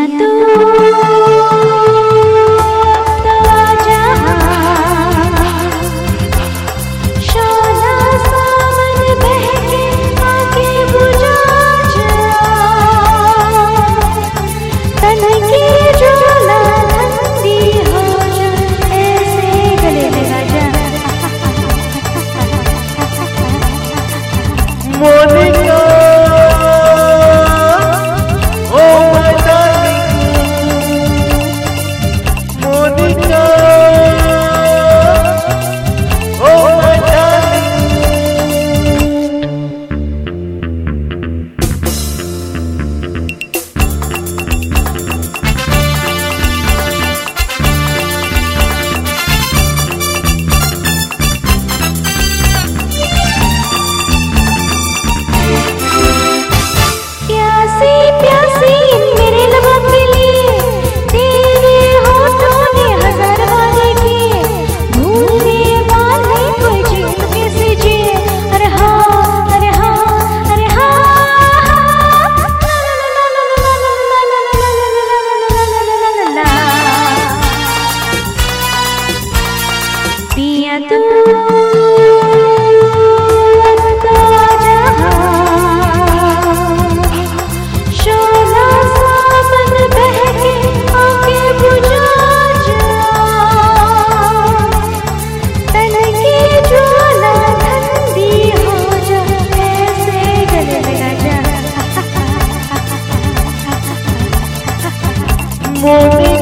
तू अब तो आजा, शोला सावन बहके आके बुझा जा, तन की ज्वाला ठंडी हो जा, ऐसे गले लगा जा। मोनिका तू अब तो आजा, शोला सावन बहके आके बुझा जा, तन की ज्वाला ठंडी हो जा, ऐसे गले लगा जा।